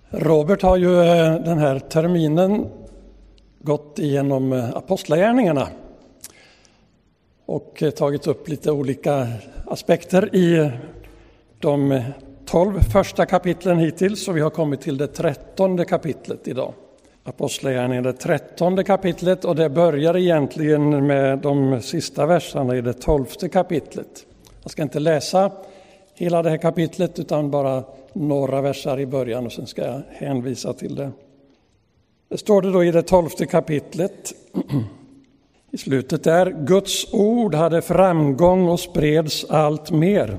Robert har ju den här terminen gått igenom apostlagärningarna och tagit upp lite olika aspekter i de 12 första kapitlen hittills, så vi har kommit till det 13:e kapitlet idag. Apostlagärningarna är det 13:e kapitlet och det börjar egentligen med de sista verserna i det 12:e kapitlet. Jag ska inte läsa hela det här kapitlet utan bara några verser i början och sen ska jag hänvisa till det. Det står det då i det 12:e kapitlet i slutet där: Guds ord hade framgång och spreds allt mer.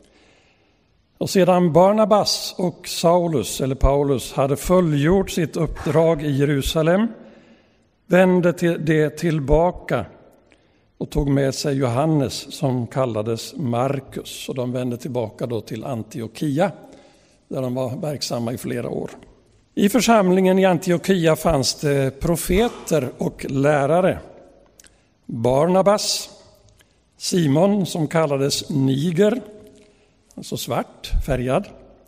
Och sedan Barnabas och Saulus eller Paulus hade fullgjort sitt uppdrag i Jerusalem vände det tillbaka och tog med sig Johannes som kallades Markus. Och de vände tillbaka då till Antiochia där de var verksamma i flera år. I församlingen i Antiochia fanns det profeter och lärare. Barnabas, Simon som kallades Niger, alltså svart, färgad.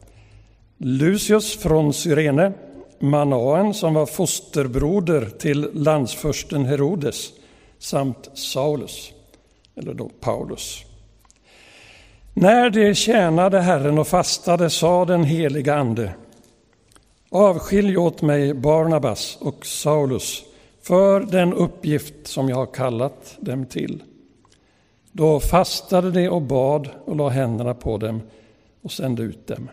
Lucius från Cyrene, Manaen som var fosterbroder till landsförsten Herodes, samt Saulus, eller då Paulus. När de tjänade Herren och fastade sa den heliga ande: avskilj åt mig Barnabas och Saulus för den uppgift som jag har kallat dem till. Då fastade de och bad och la händerna på dem och sände ut dem.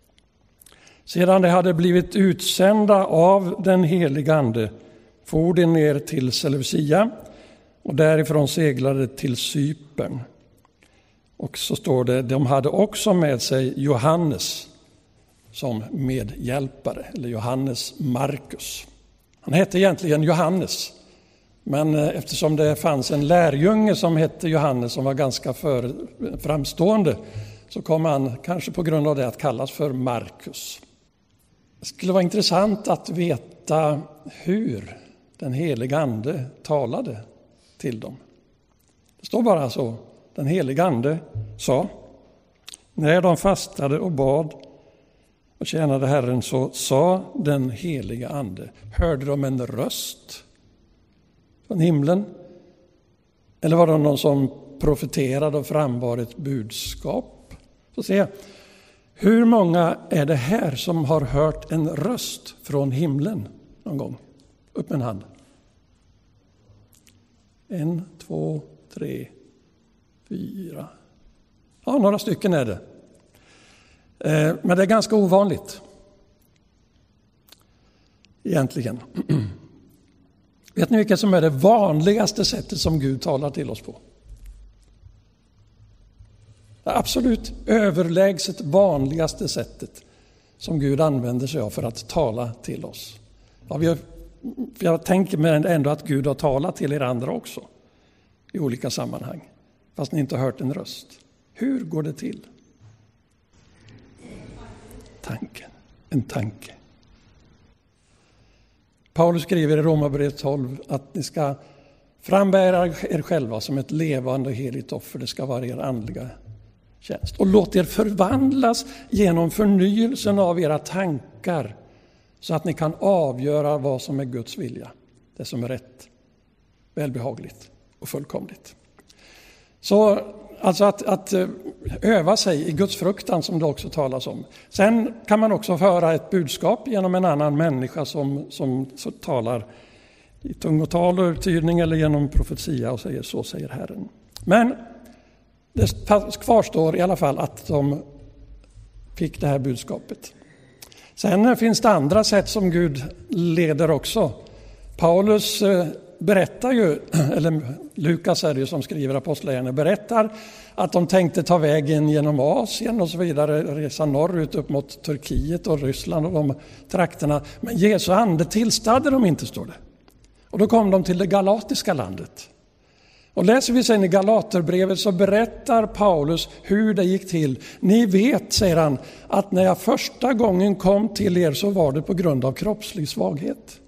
Sedan de hade blivit utsända av den heliga ande for de ner till Seleucia och därifrån seglade till Cypern. Och så står det, de hade också med sig Johannes som medhjälpare, eller Johannes Markus. Han hette egentligen Johannes, men eftersom det fanns en lärjunge som hette Johannes som var ganska framstående så kom han kanske på grund av det att kallas för Markus. Det skulle vara intressant att veta hur den heliga ande talade till dem. Det står bara så. Den heliga ande sa, när de fastade och bad och tjänade Herren, så sa den heliga ande. Hörde de en röst från himlen? Eller var det någon som profeterade och frambar ett budskap? Så se, hur många är det här som har hört en röst från himlen någon gång? Upp med en hand. 1, 2, 3, 4. Ja, några stycken är det. Men det är ganska ovanligt. Egentligen. Vet ni vilket som är det vanligaste sättet som Gud talar till oss på? Det absolut överlägset vanligaste sättet som Gud använder sig av för att tala till oss. Ja, jag tänker mig ändå att Gud har talat till er andra också i olika sammanhang, fast ni inte har hört en röst. Hur går det till? En tanke. Paulus skriver i Romarbrevet 12 att ni ska frambära er själva som ett levande och heligt offer. Det ska vara er andliga tjänst. Och låt er förvandlas genom förnyelsen av era tankar så att ni kan avgöra vad som är Guds vilja. Det som är rätt, välbehagligt och fullkomligt. Så alltså att öva sig i Guds fruktan som det också talas om. Sen kan man också höra ett budskap genom en annan människa som talar i tungotal och uttydning eller genom profetia och säger så säger Herren. Men det kvarstår i alla fall att de fick det här budskapet. Sen finns det andra sätt som Gud leder också. Paulus berättar ju, eller Lukas är det ju som skriver apostlagärningarna, berättar att de tänkte ta vägen genom Asien och så vidare, resa norrut upp mot Turkiet och Ryssland och de trakterna. Men Jesu ande tillstade de inte, står det. Och då kom de till det galatiska landet. Och läser vi sen i Galaterbrevet så berättar Paulus hur det gick till. Ni vet, säger han, att när jag första gången kom till er så var det på grund av kroppslig svaghet.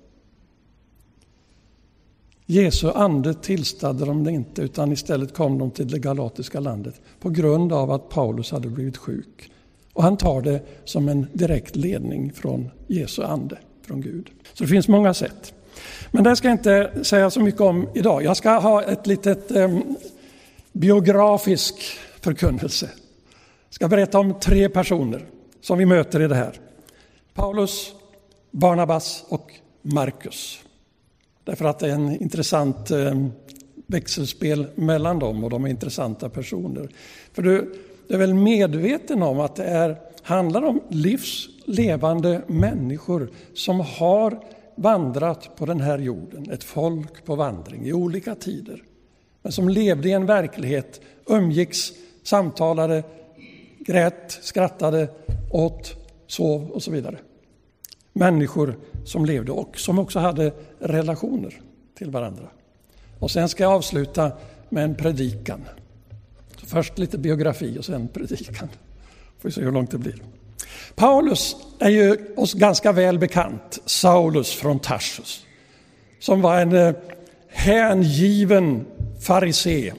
Jesu ande tillstade de det inte, utan istället kom de till det galatiska landet på grund av att Paulus hade blivit sjuk Och han tar det som en direkt ledning från Jesu ande, från Gud. Så det finns många sätt. Men det ska jag inte säga så mycket om idag. Jag ska ha ett litet biografisk förkunnelse. Jag ska berätta om 3 personer som vi möter i det här. Paulus, Barnabas och Markus. Därför att det är en intressant växelspel mellan dem och de är intressanta personer. För du är väl medveten om att det handlar om livslevande människor som har vandrat på den här jorden. Ett folk på vandring i olika tider. Men som levde i en verklighet, umgicks, samtalade, grät, skrattade, åt, sov och så vidare. Människor som levde och som också hade relationer till varandra. Och sen ska jag avsluta med en predikan. Så först lite biografi och sen predikan. Får vi se hur långt det blir. Paulus är ju oss ganska väl bekant. Saulus från Tarsus. Som var en hängiven farisé.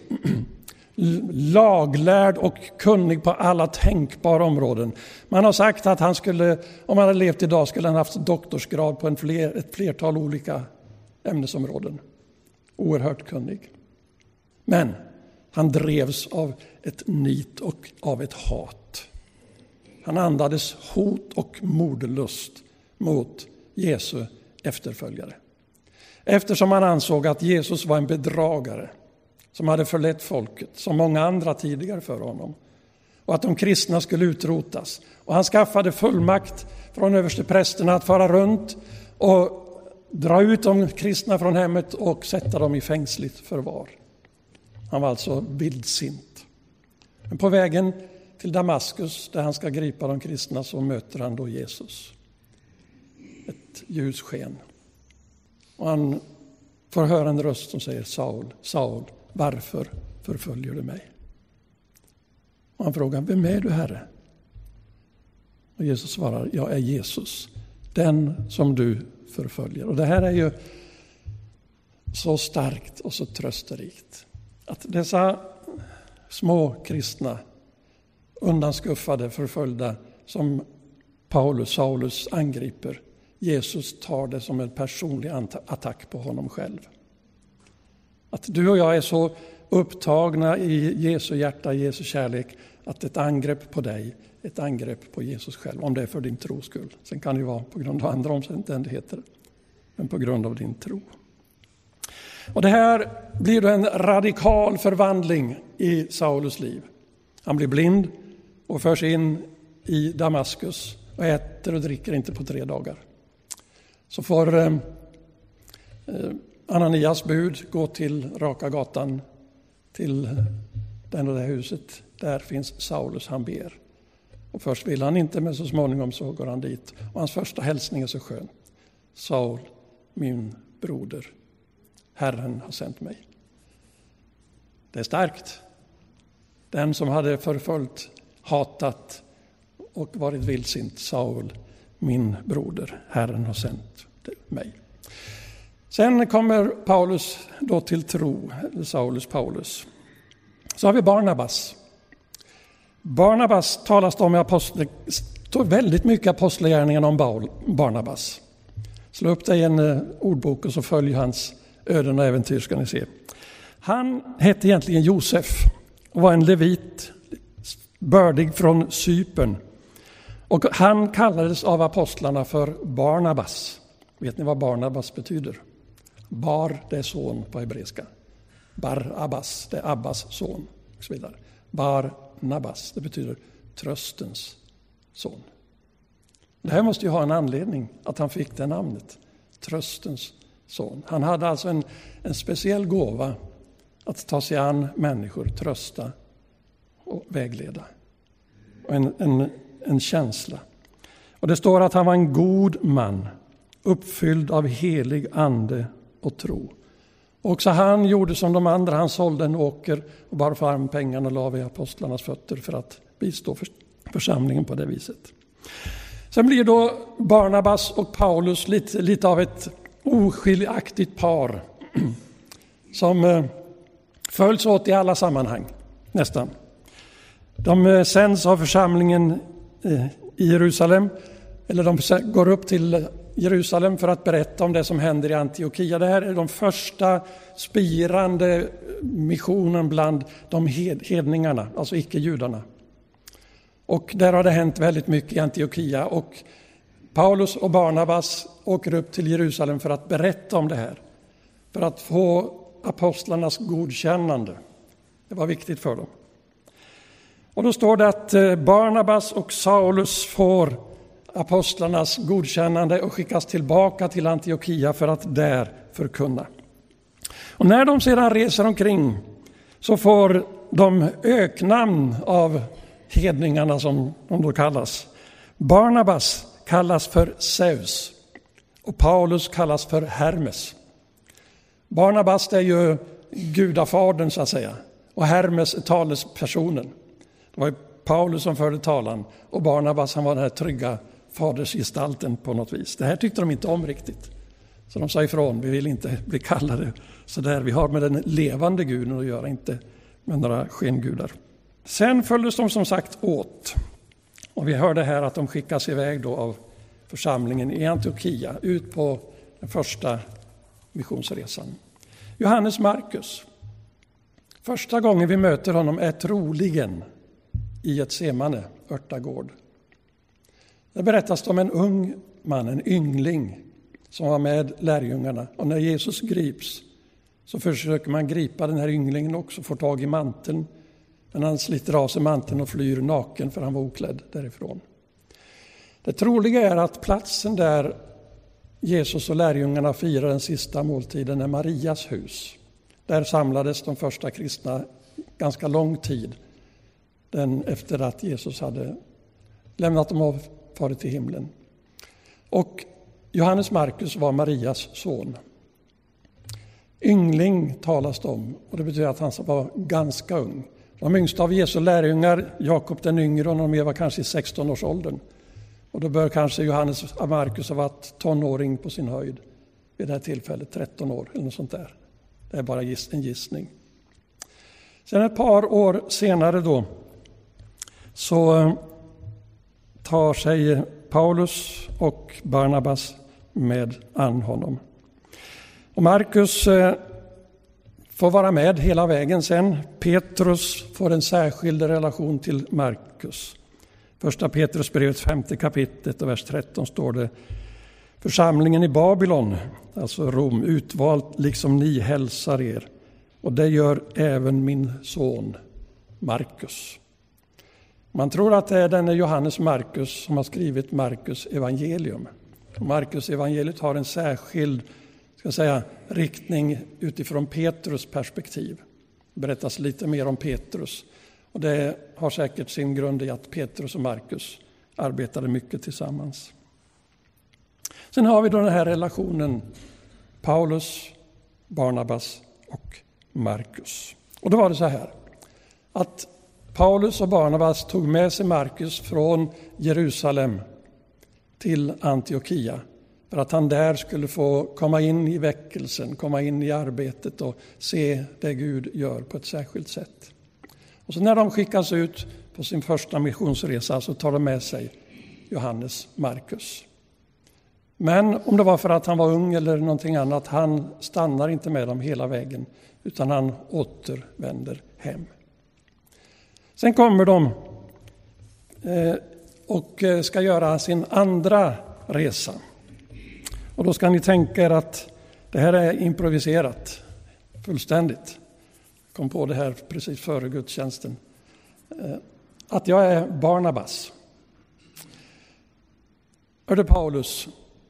Laglärd och kunnig på alla tänkbara områden. Man har sagt att han skulle, om han hade levt idag, skulle han haft doktorsgrad på ett flertal olika ämnesområden. Oerhört kunnig. Men han drevs av ett nit och av ett hat. Han andades hot och mordlust mot Jesu efterföljare. Eftersom han ansåg att Jesus var en bedragare som hade förlett folket, som många andra tidigare för honom. Och att de kristna skulle utrotas. Och han skaffade fullmakt från översteprästerna att fara runt och dra ut de kristna från hemmet och sätta dem i fängsligt förvar. Han var alltså vildsint. Men på vägen till Damaskus, där han ska gripa de kristna, så möter han då Jesus. Ett ljussken. Och han får höra en röst som säger: Saul, Saul, varför förföljer du mig? Och han frågar: vem är du, Herre? Och Jesus svarar: jag är Jesus, den som du förföljer. Och det här är ju så starkt och så trösterikt. Att dessa små kristna, undanskuffade, förföljda, som Saulus angriper, Jesus tar det som en personlig attack på honom själv. Att du och jag är så upptagna i Jesu hjärta, i Jesu kärlek, att ett angrepp på dig, ett angrepp på Jesus själv, om det är för din tros skull. Sen kan det ju vara på grund av andra omständigheter, men på grund av din tro. Och det här blir då en radikal förvandling i Saulus liv. Han blir blind och förs in i Damaskus och äter och dricker inte på 3 dagar. Så får Ananias bud gå till raka gatan till den och det huset. Där finns Saulus, han ber. Och först vill han inte, men så småningom så går han dit. Och hans första hälsning är så skön: Saul, min broder, Herren har sänt mig. Det är starkt. Den som hade förföljt, hatat och varit vildsint: Saul, min broder, Herren har sänt mig. Sen kommer Paulus då till tro, Paulus. Så har vi Barnabas. Barnabas talas det om i står väldigt mycket apostlagärningarna om Barnabas. Slå upp det i en ordbok och så följ hans öden och äventyr, ska ni se. Han hette egentligen Josef och var en levit, bördig från Cypern. Och han kallades av apostlarna för Barnabas. Vet ni vad Barnabas betyder? Bar, det är son på hebreiska. Bar-Abbas, det är Abbas son. Och så vidare. Barnabas, det betyder tröstens son. Det här måste ju ha en anledning att han fick det namnet. Tröstens son. Han hade alltså en speciell gåva att ta sig an människor, trösta och vägleda. Och en känsla. Och det står att han var en god man, uppfylld av helig ande och tro. Och också han gjorde som de andra, han sålde en åker och bar fram pengarna och la vid apostlarnas fötter för att bistå församlingen på det viset. Sen blir då Barnabas och Paulus lite av ett oskiljaktigt par som följs åt i alla sammanhang, nästan. De sänds av församlingen i Jerusalem, eller de går upp till Jerusalem för att berätta om det som händer i Antiokia. Det här är de första spirande missionen bland de hedningarna, alltså icke-judarna. Och där har det hänt väldigt mycket i Antiokia, och Paulus och Barnabas åker upp till Jerusalem för att berätta om det här. För att få apostlarnas godkännande. Det var viktigt för dem. Och då står det att Barnabas och Saulus får apostlarnas godkännande och skickas tillbaka till Antiokia för att där förkunna. Och när de sedan reser omkring så får de öknamn av hedningarna, som de då kallas. Barnabas kallas för Zeus och Paulus kallas för Hermes. Barnabas, det är ju gudafadern så att säga, och Hermes är talespersonen. Det var ju Paulus som förde talan, och Barnabas, han var den här trygga fadersgestalten på något vis. Det här tyckte de inte om riktigt. Så de sa ifrån, vi vill inte bli kallade så där. Vi har med den levande guden att göra, inte med några skengudar. Sen följdes de som sagt åt. Och vi hörde här att de skickas iväg då av församlingen i Antiokia ut på den första missionsresan. Johannes Markus. Första gången vi möter honom är troligen i Getsemane örtagård. Det berättas om en ung man, en yngling, som var med lärjungarna. Och när Jesus grips så försöker man gripa den här ynglingen också, får tag i manteln. Men han sliter av sig manteln och flyr naken, för han var oklädd därifrån. Det troliga är att platsen där Jesus och lärjungarna firar den sista måltiden är Marias hus. Där samlades de första kristna ganska lång tid, den efter att Jesus hade lämnat dem och farit till himlen. Och Johannes Markus var Marias son. Yngling talas det om, och det betyder att han var ganska ung. De yngsta av Jesu lärjungar, Jakob den yngre, och de var kanske i 16-årsåldern. Och då bör kanske Johannes Markus ha varit tonåring på sin höjd vid det här tillfället, 13 år eller något sånt där. Det är bara en gissning. Sen ett par år senare då så tar sig Paulus och Barnabas med an honom. Och Markus får vara med hela vägen sen. Petrus får en särskild relation till Markus. Första Petrusbrevet 5:e kapitlet och vers 13 står det: församlingen i Babylon, alltså Rom, utvalt liksom ni hälsar er. Och det gör även min son Markus. Man tror att det är denne Johannes Markus som har skrivit Markus evangelium. Markus evangeliet har en särskild, riktning utifrån Petrus perspektiv. Det berättas lite mer om Petrus. Och det har säkert sin grund i att Petrus och Markus arbetade mycket tillsammans. Sen har vi då den här relationen Paulus, Barnabas och Markus. Och då var det så här att Paulus och Barnabas tog med sig Markus från Jerusalem till Antiokia för att han där skulle få komma in i väckelsen, komma in i arbetet och se det Gud gör på ett särskilt sätt. Och så när de skickas ut på sin första missionsresa så tar de med sig Johannes Markus. Men om det var för att han var ung eller någonting annat, han stannar inte med dem hela vägen utan han återvänder hem. Sen kommer de och ska göra sin andra resa. Och då ska ni tänka er att det här är improviserat fullständigt. Jag kom på det här precis före gudstjänsten. Att jag är Barnabas. Hörde Paulus,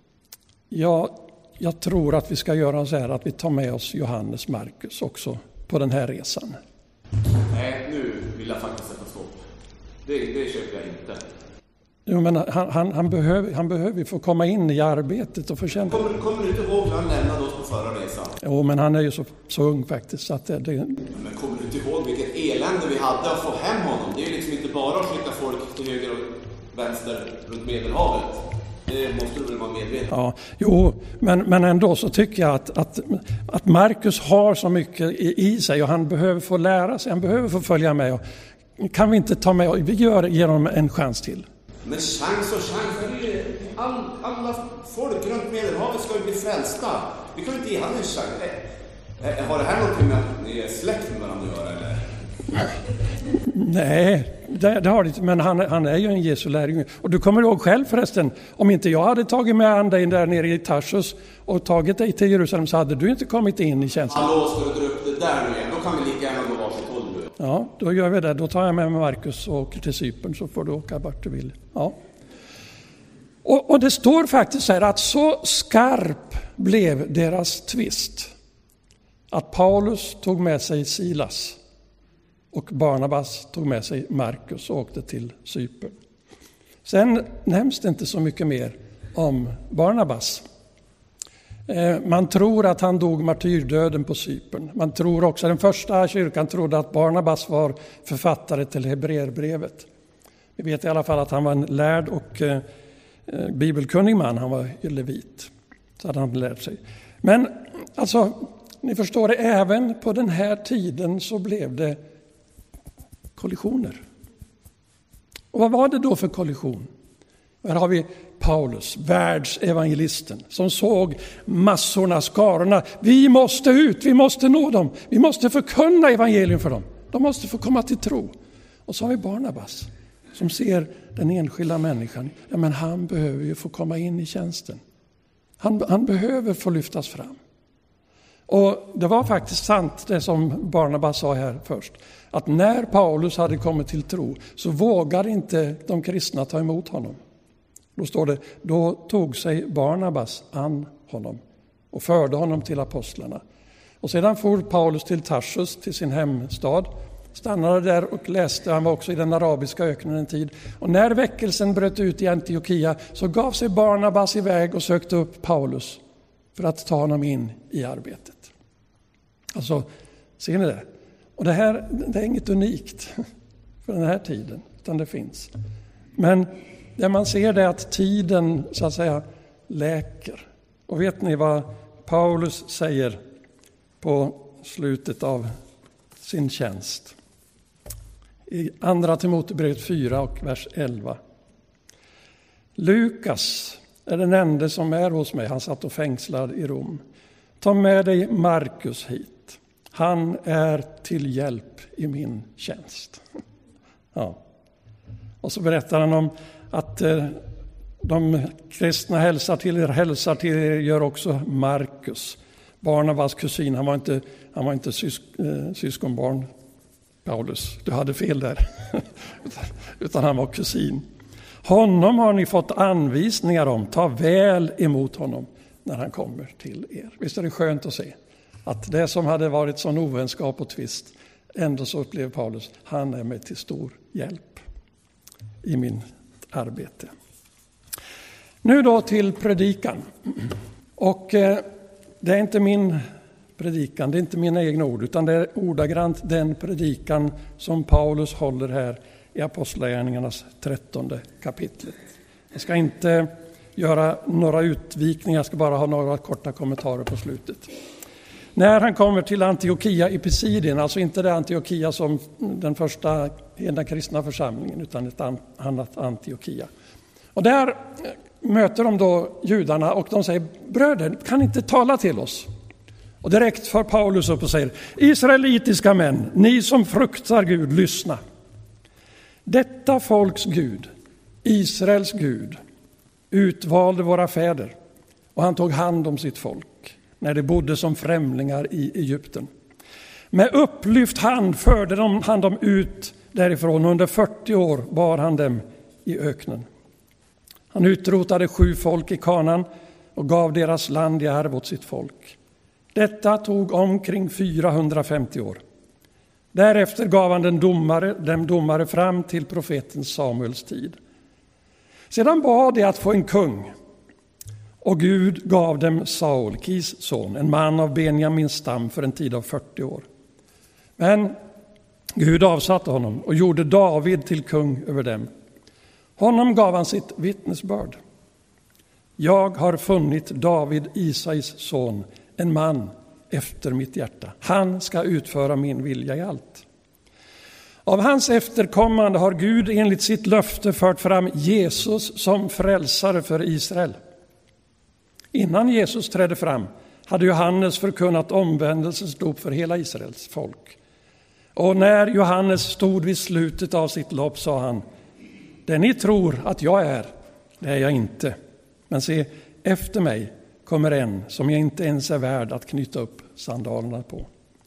jag tror att vi ska göra så här att vi tar med oss Johannes Markus också på den här resan. Nej, nu vill jag faktiskt sätta stopp. Det köper jag inte. Jo, men han behöver få komma in i arbetet och få känna. Kommer du inte ihåg när han lämnade oss på förra resan? Jo, men han är ju så ung faktiskt. Så att det... Men kommer du inte ihåg vilket elände vi hade att få hem honom? Det är ju liksom inte bara att skicka folk till höger och vänster runt Medelhavet. Det måste du väl vara medveten. Ja, jo, men ändå så tycker jag att Markus har så mycket i sig och han behöver få lära sig, han behöver få följa med. Och kan vi inte ta med, vi ger honom en chans till. Men chans och chans. Alla folk runt Medelhavet ska ju bli frälsta. Vi kan inte ge han en chans. Har det här någonting med att ni är släkt med varandra att göra, eller? Nej, det har det inte. Men han är ju en Jesu lärjunge. Och du kommer ihåg själv förresten, om inte jag hade tagit med dig där nere i Tarsus och tagit dig till Jerusalem, så hade du inte kommit in i tjänsten. Hallå, ska du dra upp det där nu igen? Då kan vi lika gärna gå varsitt håll nu. Ja, då gör vi det. Då tar jag med mig Markus och åker till Cypern, så får du åka vart du vill. Ja. Och det står faktiskt här att så skarp blev deras tvist att Paulus tog med sig Silas och Barnabas tog med sig Markus och åkte till Cypern. Sen nämns det inte så mycket mer om Barnabas. Man tror att han dog martyrdöden på Cypern. Man tror också, den första kyrkan trodde att Barnabas var författare till Hebreerbrevet. Vi vet i alla fall att han var en lärd och bibelkunnig man. Han var ju levit, så hade han lärt sig. Men alltså, ni förstår det, även på den här tiden så blev det kollisioner. Och vad var det då för kollision? Här har vi Paulus, världsevangelisten, som såg massorna, skarorna. Vi måste ut, vi måste nå dem. Vi måste förkunna evangelium för dem. De måste få komma till tro. Och så har vi Barnabas, som ser den enskilda människan. Ja, men han behöver ju få komma in i tjänsten. Han behöver få lyftas fram. Och det var faktiskt sant det som Barnabas sa här först. Att när Paulus hade kommit till tro så vågade inte de kristna ta emot honom. Då står det, då tog sig Barnabas an honom och förde honom till apostlarna. Och sedan for Paulus till Tarsus, till sin hemstad. Stannade där och läste, han var också i den arabiska öknen en tid. Och när väckelsen bröt ut i Antiochia så gav sig Barnabas iväg och sökte upp Paulus för att ta honom in i arbetet. Alltså, ser ni det? Och det här, det är inget unikt för den här tiden, utan det finns. Men det man ser det är att tiden, så att säga, läker. Och vet ni vad Paulus säger på slutet av sin tjänst? I andra Timoteusbrevet 4 och vers 11. Lukas är den enda som är hos mig. Han satt och fängslad i Rom. Ta med dig Markus hit. Han är till hjälp i min tjänst. Ja. Och så berättar han om att de kristna hälsar till er gör också Markus. Barnabas kusin, han var inte syskonbarn, Paulus. Du hade fel där. Utan han var kusin. Honom har ni fått anvisningar om. Ta väl emot honom när han kommer till er. Visst är det skönt att se att det som hade varit sån ovänskap och tvist, ändå så upplever Paulus, han är mig till stor hjälp i min arbete. Nu då till predikan. Och det är inte min predikan, det är inte mina egna ord, utan det är ordagrant den predikan som Paulus håller här i Apostlagärningarnas 13:e kapitlet. Jag ska inte göra några utvikningar, jag ska bara ha några korta kommentarer på slutet. När han kommer till Antiochia i Pisidien, alltså inte det Antiochia som den första hela kristna församlingen, utan ett annat Antiochia. Och där möter de då judarna och de säger, bröder, kan inte tala till oss? Och direkt för Paulus upp och säger, israelitiska män, ni som fruktar Gud, lyssna. Detta folks Gud, Israels Gud, utvalde våra fäder och han tog hand om sitt folk när de bodde som främlingar i Egypten. Med upplyft hand förde han dem ut därifrån. Under 40 år bar han dem i öknen. Han utrotade 7 folk i Kanaan och gav deras land i arv åt sitt folk. Detta tog omkring 450 år. Därefter gav han dem domare fram till profeten Samuels tid. Sedan bad de att få en kung. Och Gud gav dem Saul, Kis son, en man av Benjamins stam för en tid av 40 år. Men Gud avsatte honom och gjorde David till kung över dem. Honom gav han sitt vittnesbörd. Jag har funnit David, Isais son, en man efter mitt hjärta. Han ska utföra min vilja i allt. Av hans efterkommande har Gud enligt sitt löfte fört fram Jesus som frälsare för Israel. Innan Jesus trädde fram hade Johannes förkunnat omvändelsesdop för hela Israels folk. Och när Johannes stod vid slutet av sitt lopp sa han: det ni tror att jag är, det är jag inte. Men se, efter mig kommer en som jag inte ens är värd att knyta upp sandalerna på.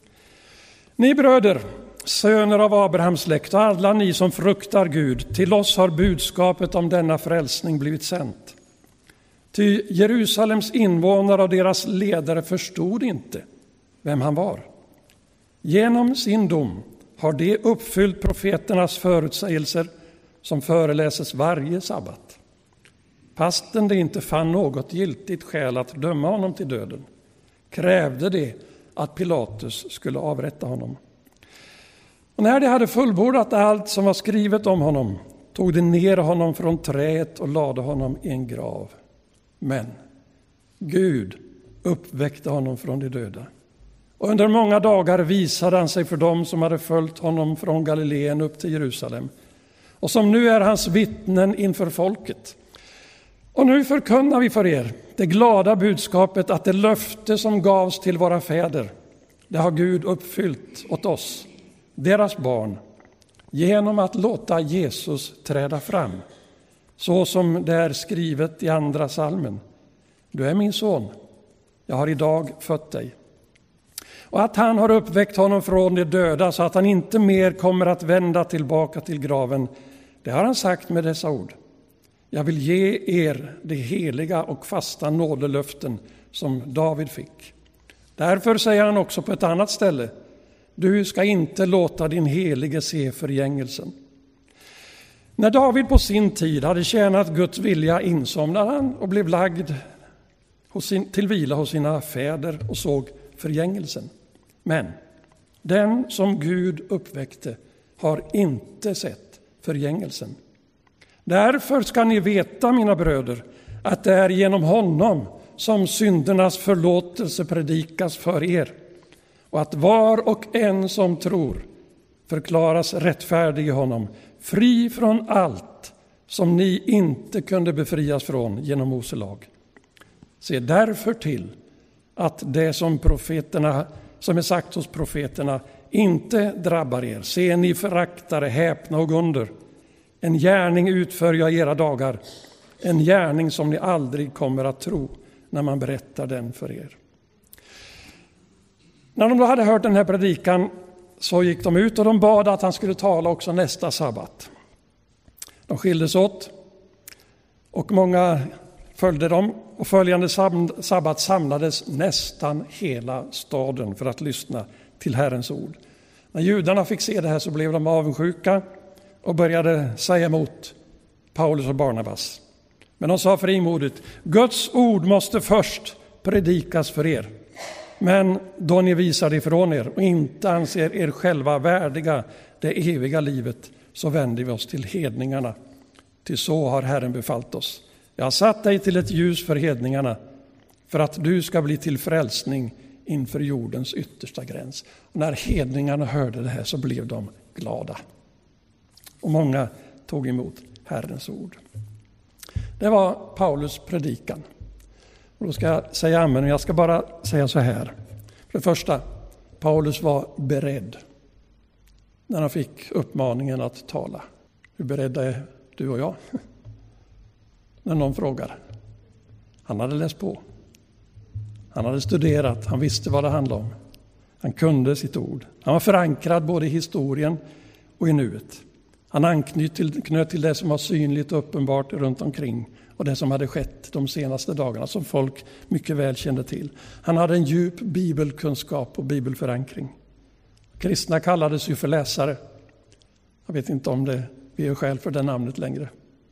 Ni bröder, söner av Abrahams släkt och alla ni som fruktar Gud, till oss har budskapet om denna frälsning blivit sänt. Ty Jerusalems invånare och deras ledare förstod inte vem han var. Genom sin dom har de uppfyllt profeternas förutsägelser som föreläses varje sabbat. Fastän de inte fann något giltigt skäl att döma honom till döden, krävde de att Pilatus skulle avrätta honom. Och när de hade fullbordat allt som var skrivet om honom, tog de ner honom från träet och lade honom i en grav. Men Gud uppväckte honom från de döda. Och under många dagar visade han sig för dem som hade följt honom från Galileen upp till Jerusalem, och som nu är hans vittnen inför folket. Och nu förkunnar vi för er det glada budskapet att det löfte som gavs till våra fäder, det har Gud uppfyllt åt oss, deras barn, genom att låta Jesus träda fram, så som det är skrivet i andra salmen: du är min son, jag har idag fött dig. Och att han har uppväckt honom från de döda så att han inte mer kommer att vända tillbaka till graven, det har han sagt med dessa ord: jag vill ge er de heliga och fasta nådelöften som David fick. Därför säger han också på ett annat ställe: du ska inte låta din helige se förgängelsen. När David på sin tid hade tjänat Guds vilja insomnade han och blev lagd till vila hos sina fäder och såg förgängelsen. Men den som Gud uppväckte har inte sett förgängelsen. Därför ska ni veta, mina bröder, att det är genom honom som syndernas förlåtelse predikas för er, och att var och en som tror förklaras rättfärdig i honom, fri från allt som ni inte kunde befrias från genom Mose lag. Se därför till att det som är sagt hos profeterna inte drabbar er. Se, ni föraktare, häpna och under. En gärning utför jag i era dagar, en gärning som ni aldrig kommer att tro när man berättar den för er. När de då hade hört den här predikan så gick de ut och de bad att han skulle tala också nästa sabbat. De skildes åt och många följde dem, och följande sabbat samlades nästan hela staden för att lyssna till Herrens ord. När judarna fick se det här så blev de avundsjuka och började säga emot Paulus och Barnabas. Men de sa frimodigt: Guds ord måste först predikas för er. Men då ni visar ifrån er och inte anser er själva värdiga det eviga livet, så vänder vi oss till hedningarna. Till så har Herren befallt oss. Jag har satt dig till ett ljus för hedningarna, för att du ska bli till frälsning inför jordens yttersta gräns. Och när hedningarna hörde det här så blev de glada. Och många tog emot Herrens ord. Det var Paulus predikan. Och då ska jag säga amen, och jag ska bara säga så här. För det första, Paulus var beredd när han fick uppmaningen att tala. Hur beredda är du och jag? När någon frågar. Han hade läst på. Han hade studerat. Han visste vad det handlade om. Han kunde sitt ord. Han var förankrad både i historien och i nuet. Han anknöt till det som var synligt och uppenbart runt omkring och det som hade skett de senaste dagarna som folk mycket väl kände till. Han hade en djup bibelkunskap och bibelförankring. Kristna kallades ju för läsare. Jag vet inte om vi är skäl för det namnet längre.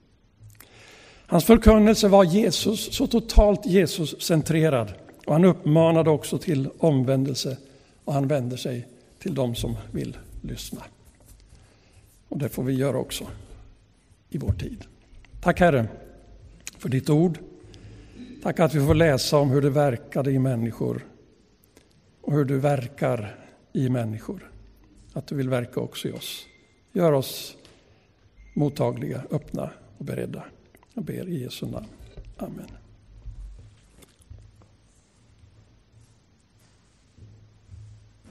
Hans förkunnelse var så totalt Jesus-centrerad, och han uppmanade också till omvändelse, och han vänder sig till dem som vill lyssna. Och det får vi göra också i vår tid. Tack Herre för ditt ord. Tack att vi får läsa om hur du verkade i människor och hur du verkar i människor. Att du vill verka också i oss. Gör oss mottagliga, öppna och beredda. Jag ber i Jesu namn. Amen.